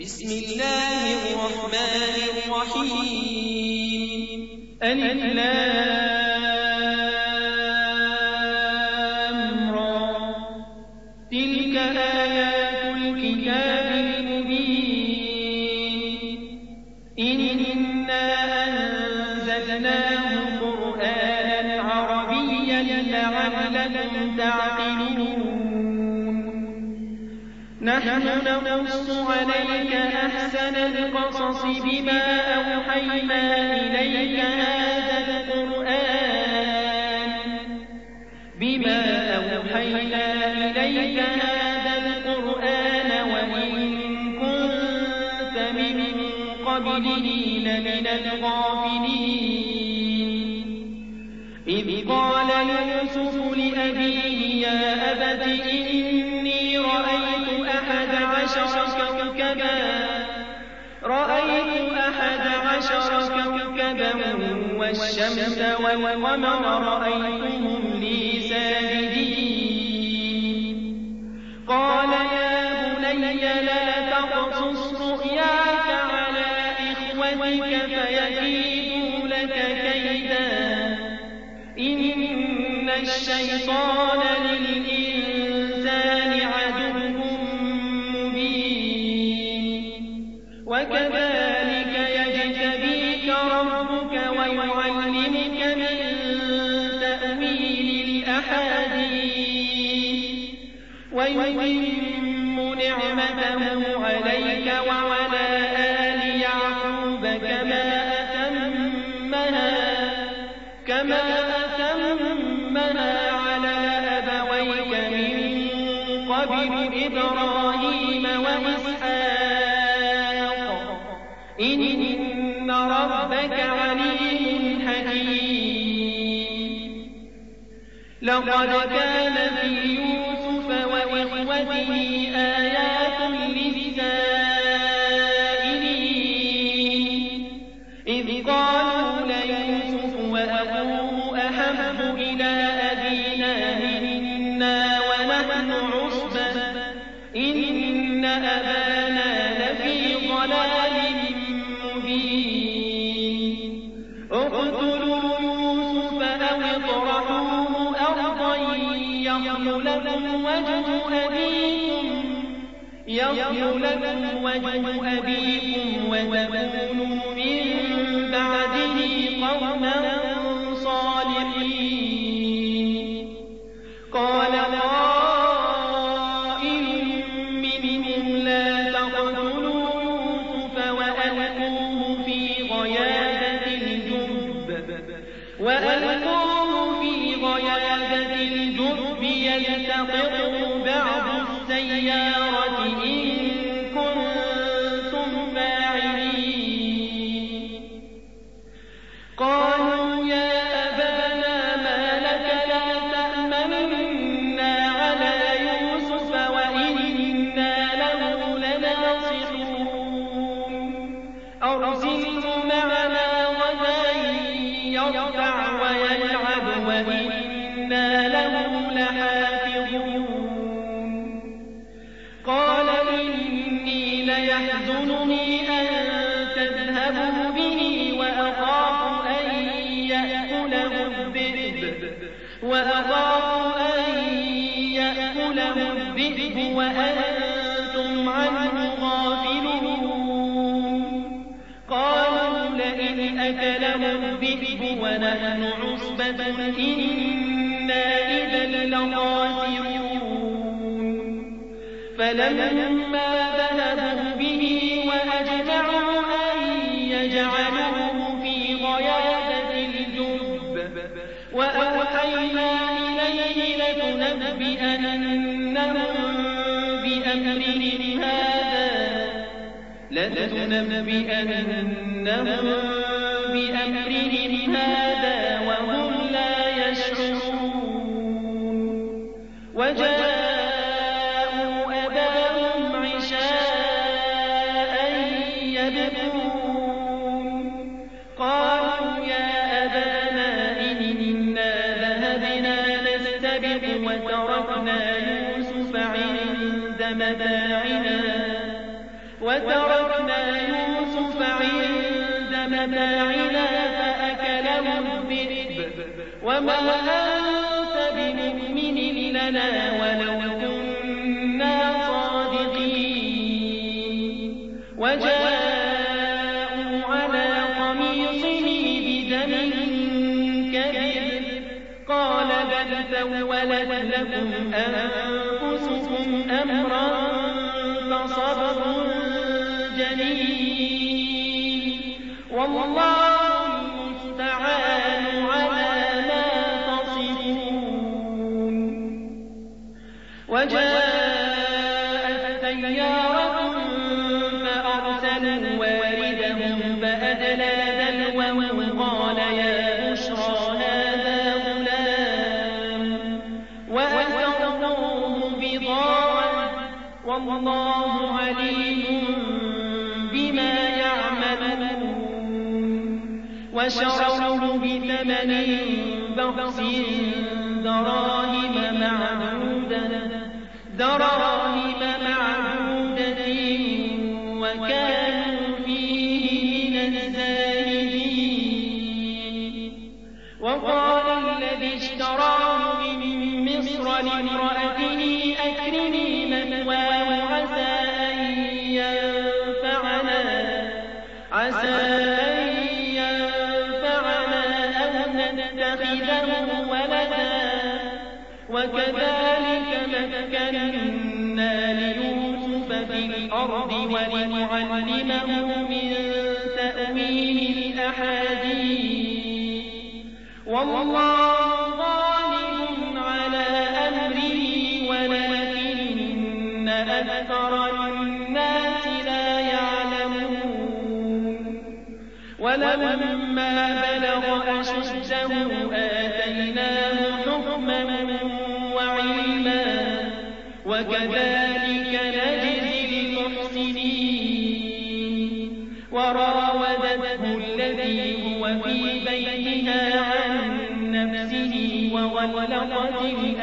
بسم الله الرحمن الرحيم ألف لام را تلك آيات الكتاب المبين إنا أنزلناه قرآنا عربيا لعلكم تعقلون نحن نقص عليك أحسن القصص بما أوحينا إليك هذا القرآن وإن كنت من قبله لمن الغافلين إذ قال يوسف لأبيه يا أبت إني رأيت أحد عشر كوكبا والشمس والقمر رأيتهم لي ساجدين قال يا بني لا تقصص رؤياك على إخوتك فيكيدوا لك كيدا إن الشيطان للإنسان عدو مبين وكذلك يجتبيك ربك ويعلمك من تأويل الأحاديث ويتم نعمته عليك وعلى آل يعقوب كما أتمها على أبويك من قبل إبراهيم وإسحاق إن ربك عليم حكيم لقد كان في يوسف وإخوته آيات للسائلين إذ قالوا ليوسف وأخوه أحب إلى أبينا منا ونحن عصبة إن أبانا لفي ضلال مبين اقتلوا يوسف أو اطرحوه أرضا يخل لكم وجه أبيكم وتكونوا من بعده قوما صالحين قال قائل منهم لا تقتلوا يوسف وألقوه في غيابة الجب يلتقطه بعض السيارة إن كنتم فاعلين قالوا يا أبانا ما لك لا تأمنا على يوسف وإنا له لناصحون أرسله معنا غدا يرتع ويلعب وإنا له لحافظون قال إني ليحزنني أن تذهبوا به وأخاف أن يأكله الذئب وأنتم عنه غافلون قالوا لئن أكله الذئب ونحن عصبة إنا إذا لخاسرون فلما ذهبوا به وأجمعوا أن يجعلوه في غيابة الجب وأوحينا إليه لتنبئنهم بأمرهم هذا وهم لا يشعرون وجاءوا أباهم عشاء يبكون قالوا يا أبانا إنا ذهبنا نستبق وتركنا يوسف عند متاعنا وتركنا يوسف عند متاعنا فأكله الذئب وما أنت بمؤمن لنا ولو كنا صادقين وجاءوا على قميصه بدم كذب قال بل سولت لكم أنفسكم أمرا فصبر جميل والله المستعان على ما تصفون وجاءت سيارة فأرسلوا واردهم فأدلى دلوه قال يا بشرى هذا غلام وأسروه بضاعة والله عليم بما يعملون وشروه بثمن بخس دراهم معدودة وكانوا فيه من الزاهدين وقال الذي اشتراه من مصر لامرأته أكرمي مثواه عسى أن ينفعنا أو نتخذه ولدا وكذلك مكنا ليوسف في الأرض ولنعلمه من تأويل الأحاديث والله غالب على أمره ولكن أكثر الناس لا يعلمون ولما بلغ أشده آتيناه حكما وعلما وكذلك نجزي المحسنين وراودته الذي هو في بيتها عن نفسه وغلقت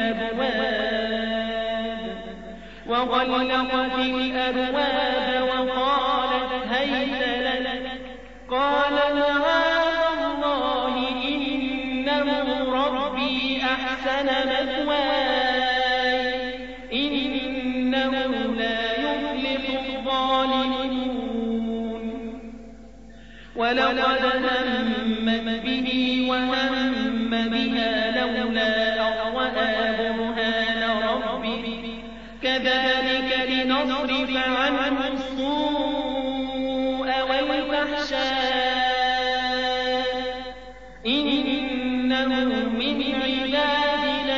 الأبواب وقالت هيت لك قال معاذ الله إنه ربي أحسن مثواي إنه لا يفلح الظالمون ولقد همت به وهم بها لولا أن رأى برهان ربه كذلك لنصرف عنه السوء والفحشاء إنه من عبادنا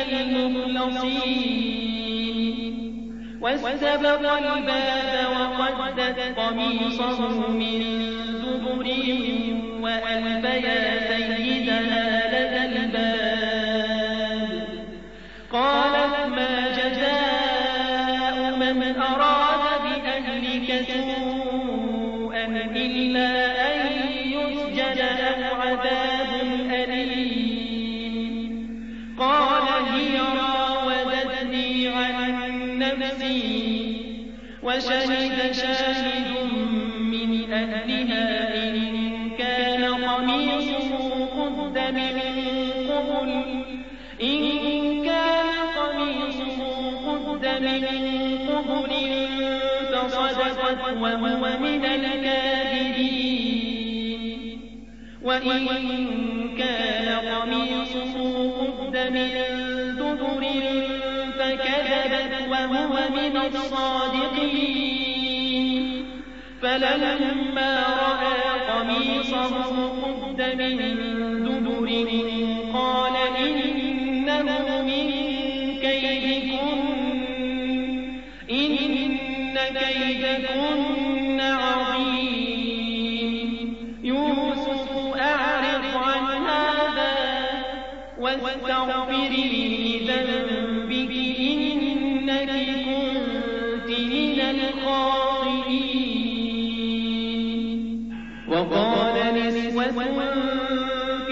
المخلصين واستبق الباب وقدت قميصه من دبر وألف يا سيدها لدى الباب قالت ما جزاء من أراد بأهلك سوءا إلا أن يسجن أو عذاب أليم قال هي راودتني عن نفسي وشهد شاهد من أهلها إن كان قميصه قد من قبل فصدقت وهو من الكاذبين وإن كان قميصه قد من دبر فكذبت وهو من الصادقين فلما رأى قميصه قد من دبر قال إنه من كيدكن إن كيدكن عظيم يوسف أعرض عن هذا واستغفري لذنبك إنك كنت من الخاطئين وقال نسوة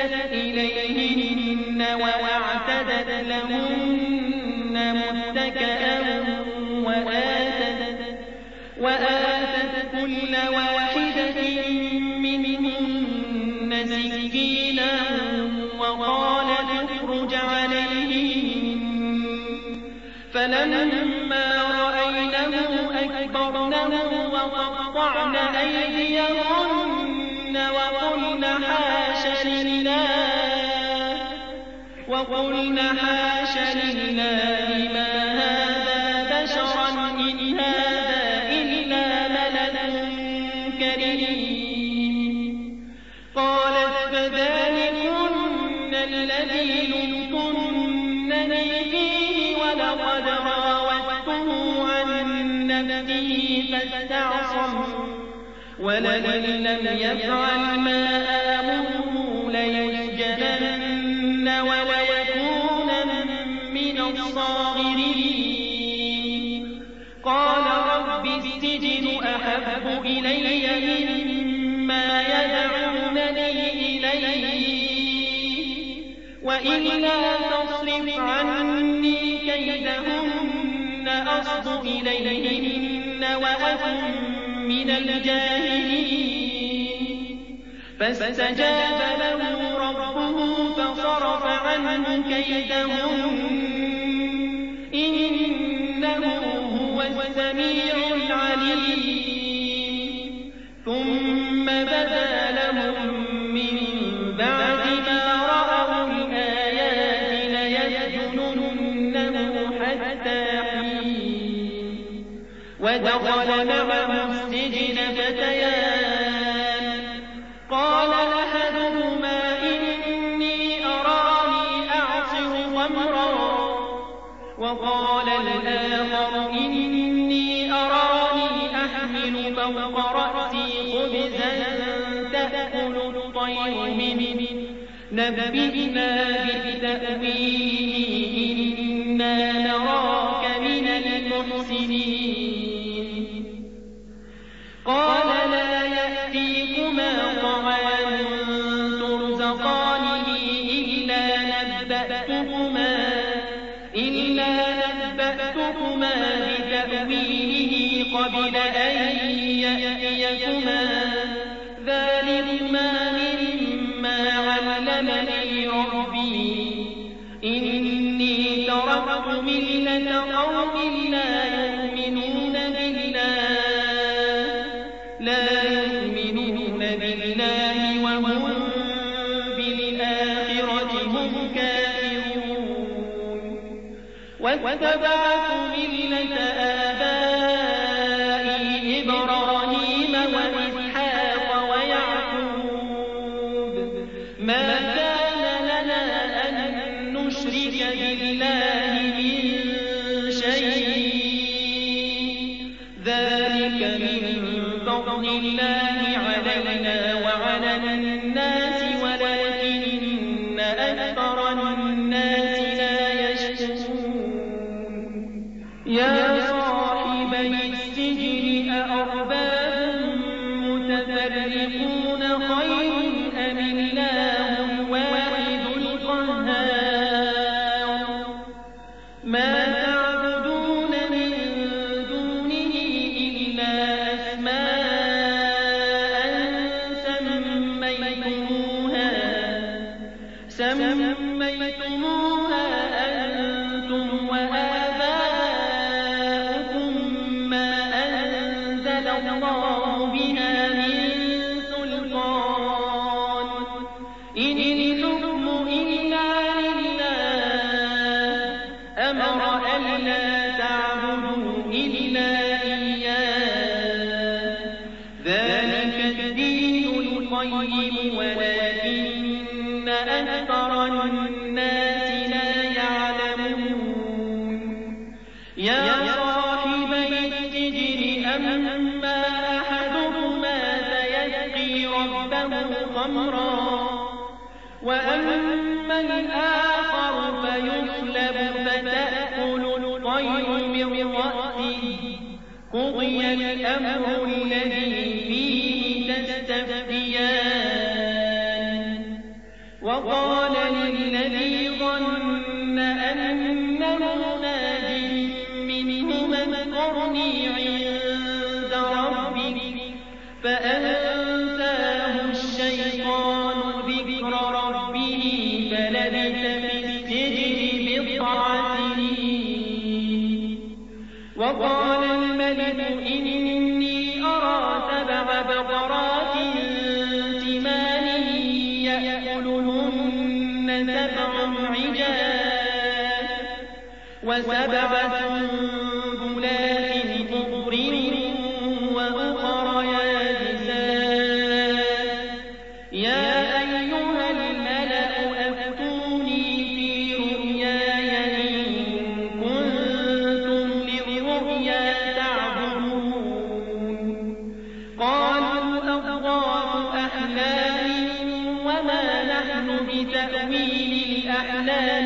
فأرسلت إليهن وأعتدت لهن متكئا وآتت كل واحدة منهن سكينا وقالت اخرج عليهن فلما رأينه أكبرنه وقطعن أيديهن وقلن حاش لله ما هذا بشرا إن هذا إلا ملك كريم. قالت فذلكن الذي لمتنني فيه ولقد راودته عن نفسه فاستعصم ولئن لم يفعل ما آمره ليسجنن وليكونن من الصاغرين. قال رب السجن أحب إلي مما يدعونني إليه وإلا تصرف عني كيدهن أصب إليهن وأكن من الجاهلين. فاستجاب له ربه فصرف عنه كيدهن إنه هو السميع العليم. ثم بدا لهم من بعد ما رأوا الآيات ليسجننه حتى حين. ودخل معه السجن فتيان قال أحدهما إني أراني أعصر خمرا وقال الآخر إني أراني أحمل فوق رأسي خبزا تأكل الطير منه نبئنا بتأويله إنا نراك من المحسنين. قال لا يأتيكما طعام ترزقانه إلا نبأتكما بتأويله قبل أن يأتيكما ذلكما مما علمني ربي إني تركت ملة قوم لا يؤمنون بالله وهم بالآخرة هم كافرون. واتبعت ملة آبائي إبراهيم وإسحاق ويعقوب ما كان لنا أن نشرك بالله من شيء ذلك من فضل الله علينا وعلى الناس ولكن أكثر الناس لا يشكرون. يا صاحبي السجن أأرباب متفرقون خير أم الله الواحد القهار. ما تعبدون من دونه إلا أسماء سميتموها أنتم وآباؤكم ما أنزل الله بها من سلطان إن الحكم إلا لله أمر ألا تعبدوا إلا إياه ذلك الدين القيم ولكن أكثر الناس لا يعلمون. يا صاحبي السجن أما أحدهما فيسقي ربه خمرا وأما الآخر فيصلب فتأكل الطير من رأسه قضي الأمر الذي فيه تستفتيان وقال للذي ظن أنه ناج منهما اذكرني عند ربك فأنساه الشيطان ذكر ربه فلبث في السجن بضع سنين. وقال الملك إني أرى 7 بقرات سمان يأكلهن 7 عجاف و7 سنبلات خضر وأخر يابسات. يا أيها الملأ أفتوني في رؤياي إن كنتم للرؤيا تعبرون. قالوا أضغاث أحلام وما نحن بتأويل الأحلام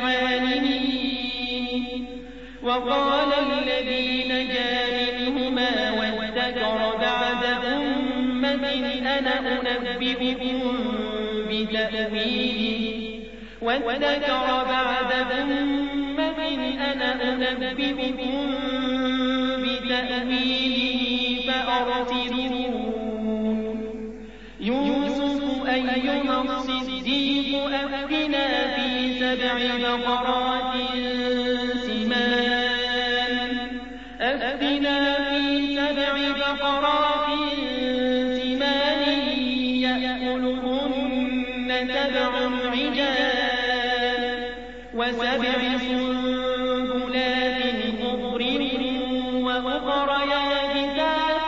بعالمين. وقال الذي نجا منهما وادكر بعد أمة أنا أنبئكم بتأويله فأرسلون. يوسف أيها الصديق أفتنا في 7 بقرات سمان يأكلهن 7 عجاف و7 سنبلات خضر وأخر يابسات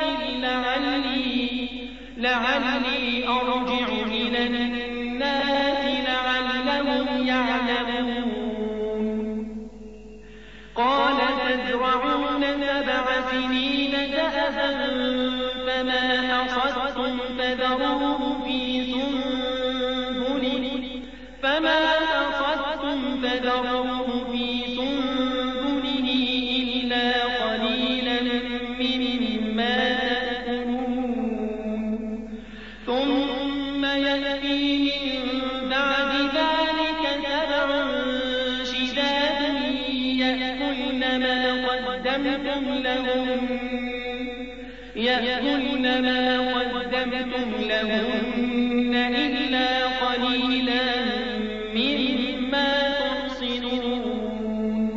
لعلي أرجع إلى الناس لعلهم يعلمون. قال تزرعون 7 سنين دأبا فما حصدتم فذروه في سنبله إلا قليلا مما تأكلون. ثم يأتي من بعد ذلك 7 شداد يأكلن ما قدمتم لهن إلا قليلا مما تحصنون.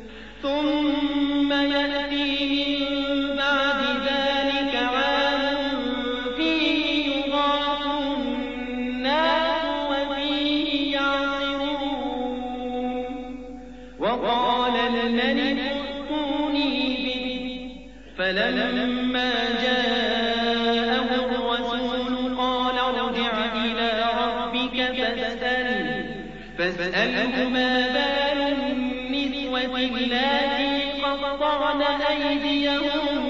ثم يأتي من بعد ذلك عام فيه يغاث الناس وفيه يعصرون. وقال الملك ائتوني به فلما جاءه الرسول قال ارجع إلى ربك فاسأله ما بال النسوة اللاتي قطعن أيديهن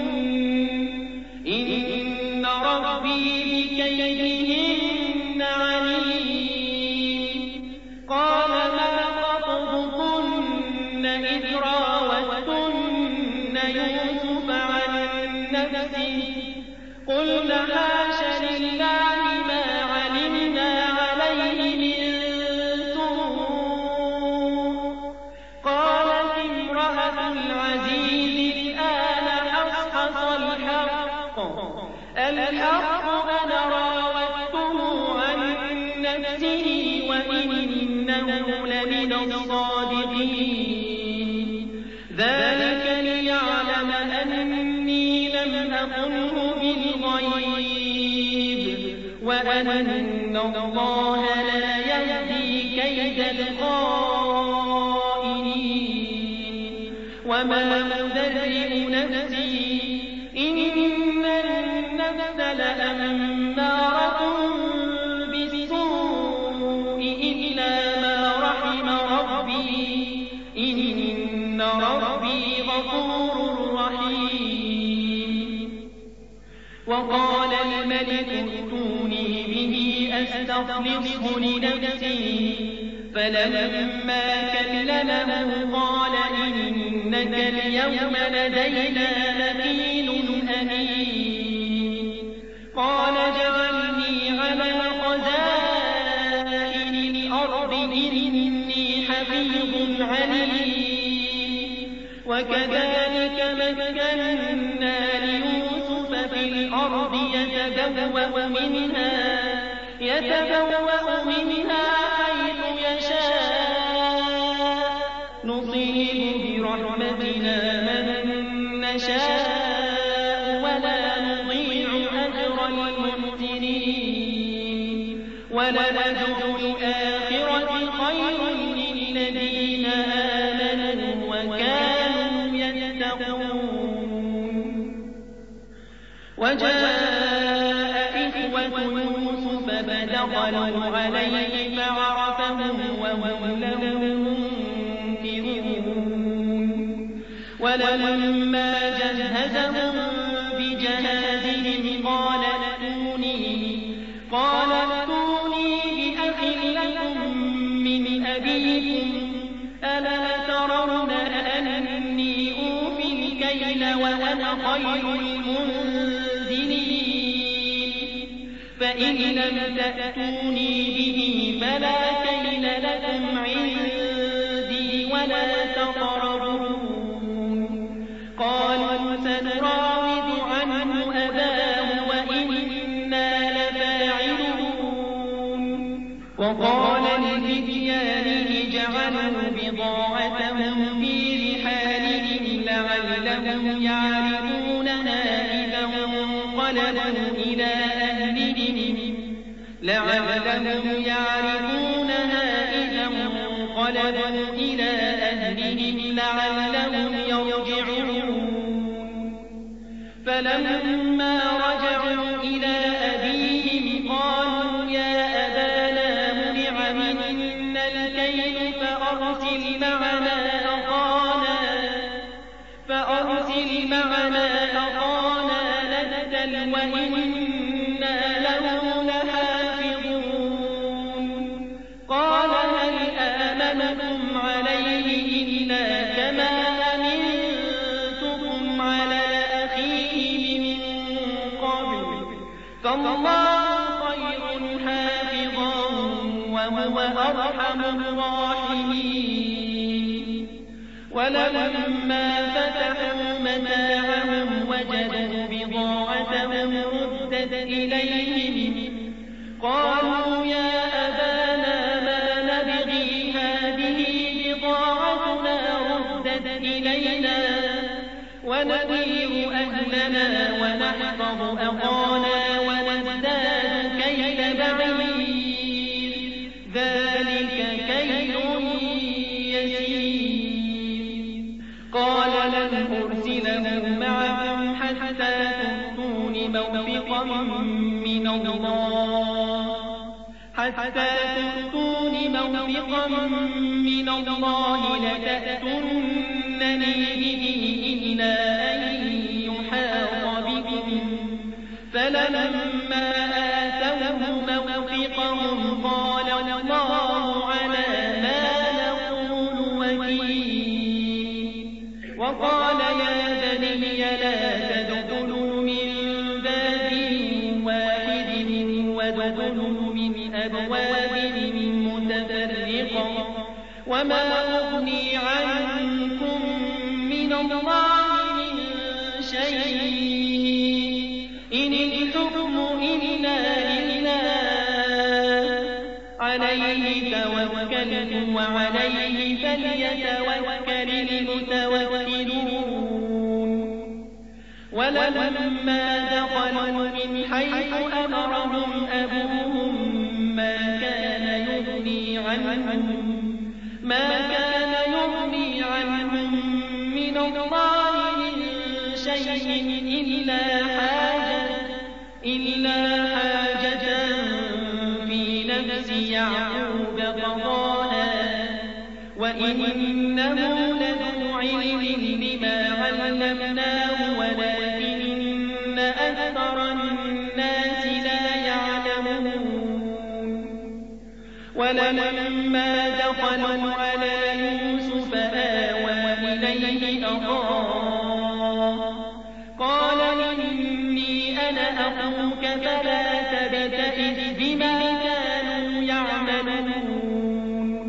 إن ربي بكيدهن عليم. قال ما خطبكن إذ راوتن يوسف عن نفسه قلن حاش لله ما علمنا عليه من سوء. قالت امرأة العزيز الآن حصحص الحق أنا راودته عن نفسه وإنه لمن الصادقين. ذلك ليعلم أني لم أخنه بالغيب وأن الله لا يهدي كيد الخائنين. وما أبرئ نفسي إن النفس لأمارة بالسوء إلا ما رحم ربي إن ربي غفور رحيم. وقال الملك ائتوني به أستخلصه لنفسي فلما كلمه قال إنك اليوم لدينا مكين أمين. قال اجعلني على خزائن إني حفيظ عليم وكذلك مكنا ليوسف في الأرض يتبوأ منها حيث يشاء نصيب برحمتنا من نشاء ولا نضيع أجر المحسنين ولأجر الآخرة خير للذين آمنوا وكانوا يتقون وجاء إخوة يوسف فدخلوا عليه فعرفهم وهم له منكرون ولما جهزهم بجهازهم قال ائتوني بأخ لكم من أبيكم ألا ترون أني أوفي الكيل وأنا خير المنزلين فإن لم تأتوني به فلا كيل لكم عندي ولا تقربون قالوا سنراود عنه أباه وإنا لفاعلون وقال لفتيانه جعلوا بضاعتهم في رحالهم لعلهم يعرفونها إذا انقلبوا إلى أهلهم لعلهم يرجعون فلما رجعوا إلى أبيهم قالوا يا أبانا منع منا الكيل فأرسل معنا أخانا نبتل وإنا له لحافظون قال هل آمنكم عليه إلا كما أمنتكم على أخيه من قبل فالله خير حافظا وهو أرحم الراحمين ولما فتحوا متاعهم وجدوا بضاعتهم ردت إليهم قالوا يا أبانا ما نبغي هذه بضاعتنا ردت إلينا ونمير أهلنا ونحفظ أخانا ونزداد كيل بعير ذلك كيل يسير قال لن أرسله معكم حتى تؤتون موثقا من الله لتأتونني به إلا أن يحاط بكم فلما آتوه موثقهم قال الله على ما نقول وكيل وقال يا بني لا تدخلوا من باب واحد وادخلوا من أبواب متفرقة وما أغني عنكم من الله من شيء إن الحكم إلا لله عليه توكلت وعليه فليتوكل المتوكلون ولما دخلوا من حيث أمرهم أبوهم ما كان يغني عنهم من الله من شيء إلا حاجة في نفس يعقوب قضاها وإنه لذو علم لما علمناه ولكن أكثر الناس لا يعلمون ولما دخلوا على يوسف آوى إليه أخاه قال إني أنا أخوك فلا تبتئس بما كانوا يعملون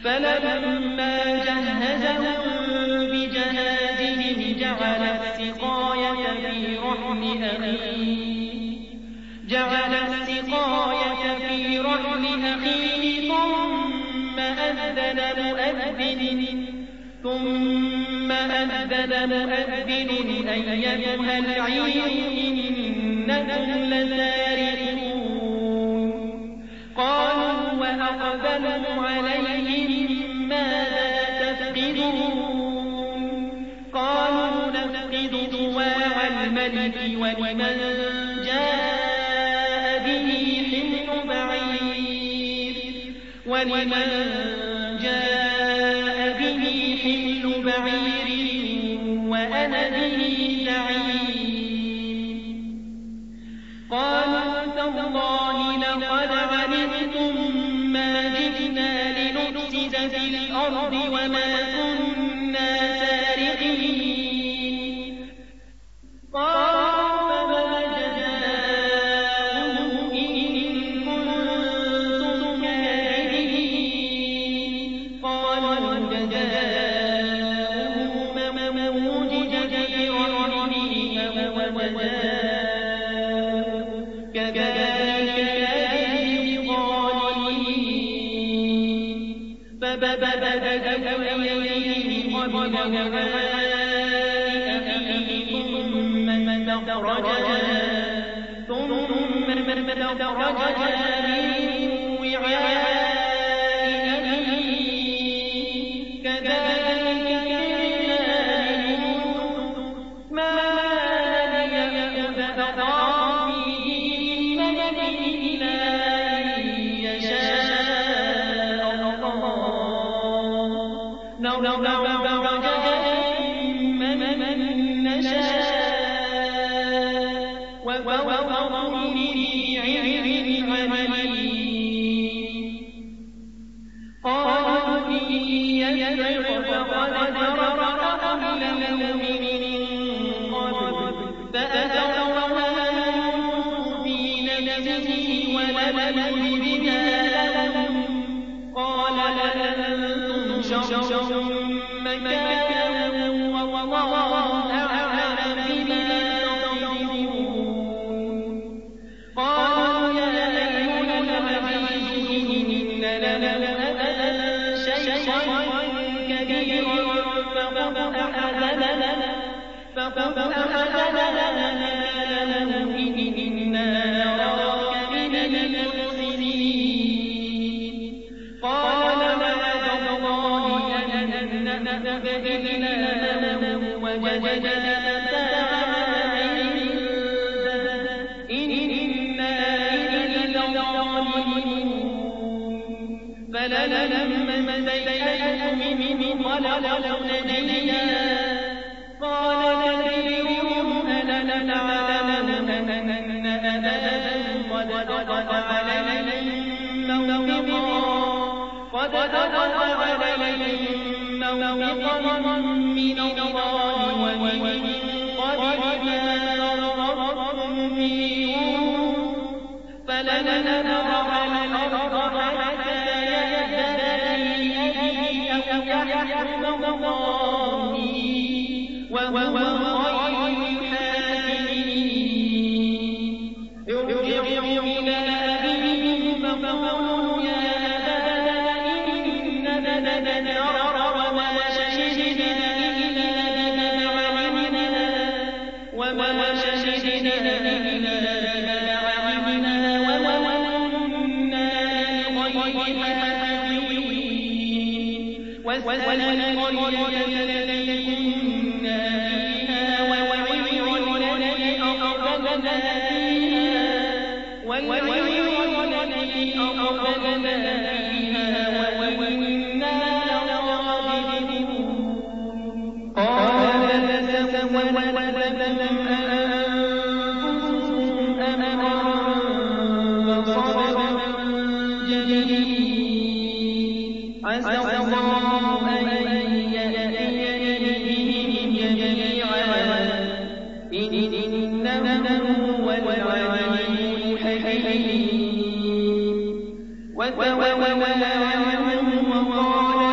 فلما جهزهم بجهازهم جعل السقاية في رحل أخيه ثم أذن مؤذن أيتها العير إنكم لسارقون قالوا وأقبلوا عليهم ماذا تفقدون قالوا نفقد صواع الملك ولمن جاء به حمل بعير وأنا به زعيم قالوا تالله لقد علمتم ما جئنا لنفسد في الأرض وما كنا سارقين قالوا فما جزاؤه إن كنتم كاذبين قالوا جزاؤه من وجد في رحله فهو جزاؤه كذلك نجزي الظالمين فبدت أيديهم قبل وعاء أخيه ثم استخرجها من وعاء أخيه كذلك كدنا ليوسف ما ليأخذ أخاه في دين الملك إلا أن يشاء الله نرفع درجات من نشاء وفوق كل ذي علم عليم قالوا إن يسرق فقد سرق أخ له من قبل فأسرها يوسف في نفسه ولم يبدها لهم قال أنتم شر مكانا والله أعلم بما تصفون قالوا يا أيها العزيز إن لنا أبا شيخا كبيرا فخذ أحدنا نكالا إنا نراك من المحسنين قال معاذ الله أن نأخذ إلا من وجدنا متاعنا عنده إنا إذا ظالمون فلما استيأسوا منه خلصوا نجيا قال كبيرهم ألم تعلموا أن أباكم قد أخذ عليهم موثقا من الله ومن قبل ما فرطتم في يوسف فلن نبرح الأرض حتى يأذن لي أبي أو يحكم الله وهو خير الحاكمين ارجعوا إلى أبيكم فقولوا يا أبانا إننا نذر وما شهدنا إلا بما علمنا وما كنا للغيب حافظين واسأل القرية التي كنا فيها والعير التي أقبلنا فيها وإنا لصادقون قال تسولت لكم أنفسكم أمرا فصبر جميل عسى الله أن يأتيني بهم جميعا إنه هو العليم الحكيم وتولى عنهم وقال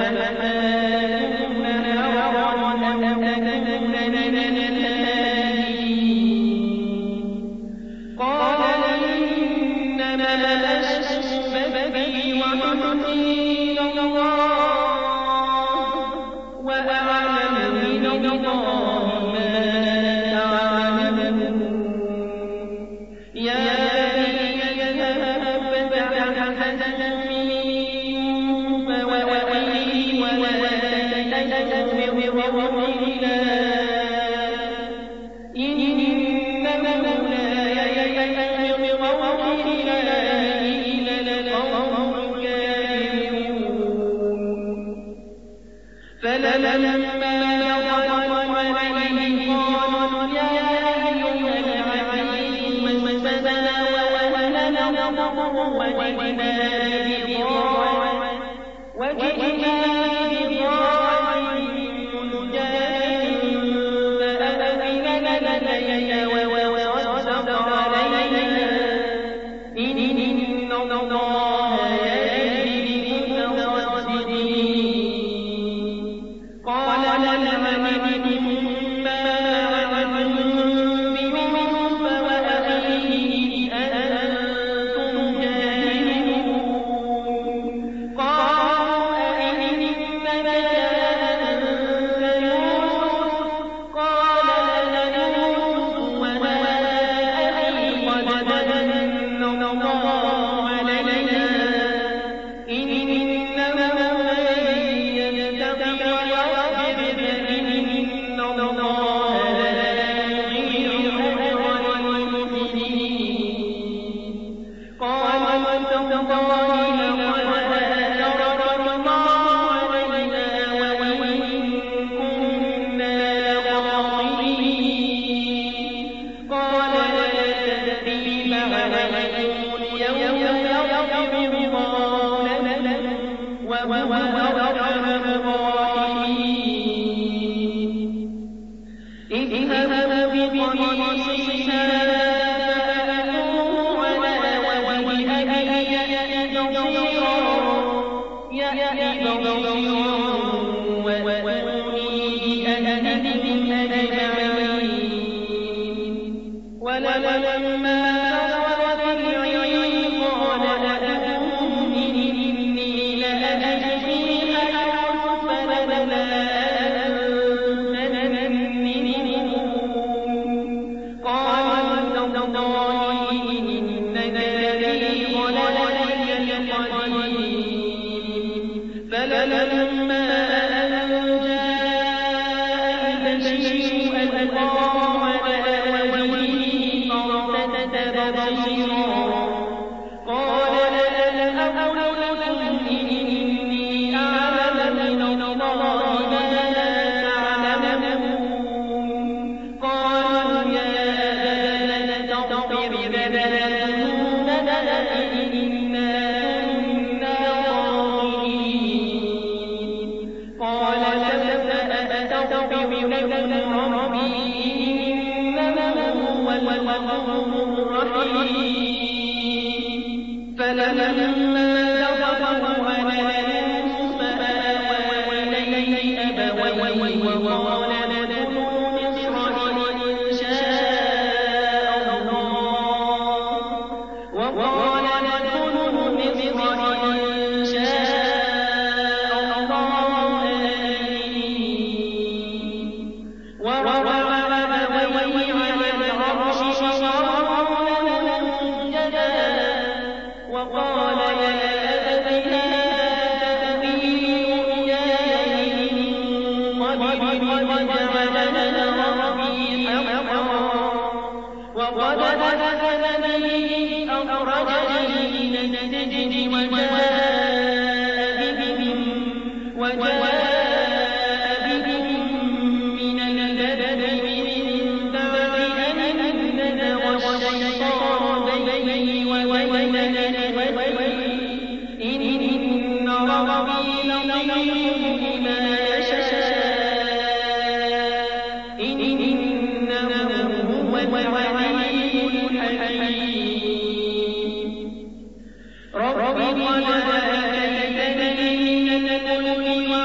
رب قد آتيتني من الملك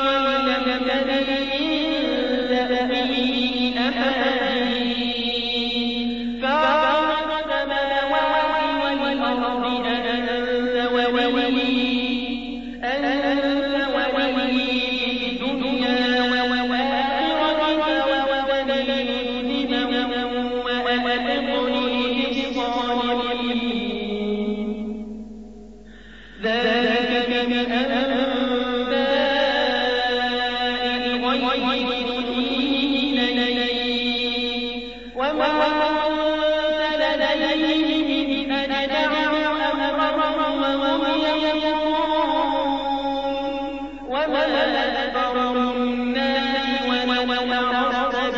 وما أكثر الناس ولو حرصت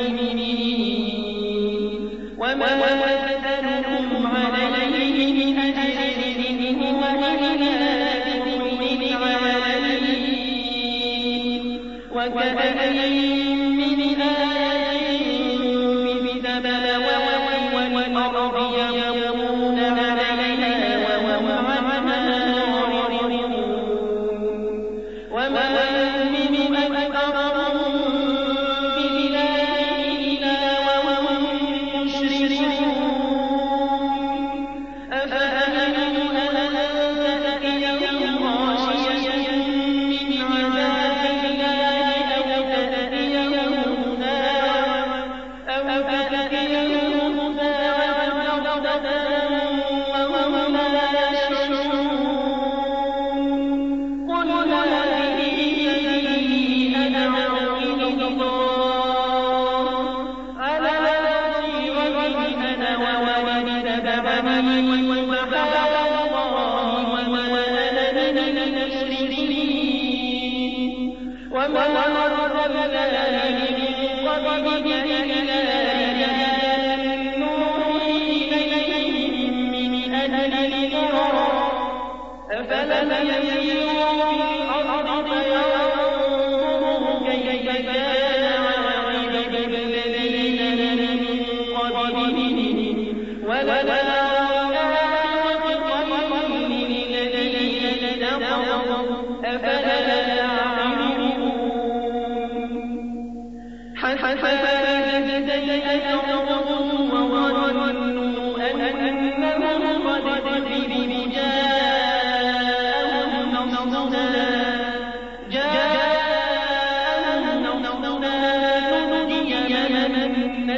بمؤمنين وما أكثرهم عليه من أجر هو إلا لكل العالمين وكأين من آية في السماوات والأرض يمرون عليها وهم عنها معرضون وما يؤمن أكثرهم بالله إلا وهم مشركون أفأمنوا أن تأتيهم غاشية من عذاب الله أو تأتيهم الساعة بغتة وهم لا يشعرون قل هذه سبيلي أدعو إلى الله على بصيرة أنا ومن اتبعني وسبحان الله وما أنا من المشركين وما أرسلنا من قبلك إلا رجالا نوحي إليهم من أهل القرى أفلم يسيروا في الأرض فينظروا كيف كان عاقبة الذين من قبلهم وللآخرة خير للذين اتقوا أفلا تعقلون حتى إذا استيأسوا وظنوا أنهم قد كذبوا جاءهم نصرنا نجي من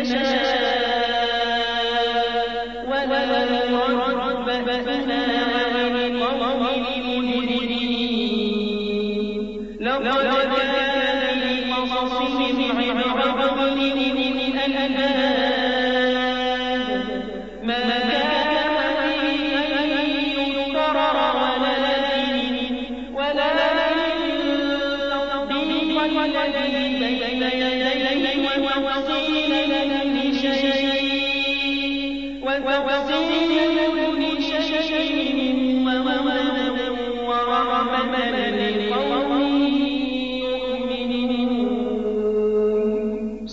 نشاء ولا يرد بأسنا عن القوم المجرمين لقد كان في قصصهم عبرة لأولي الألباب ما كان حديثا يفترى ولكن تصديق الذي بين يديه وتفصيل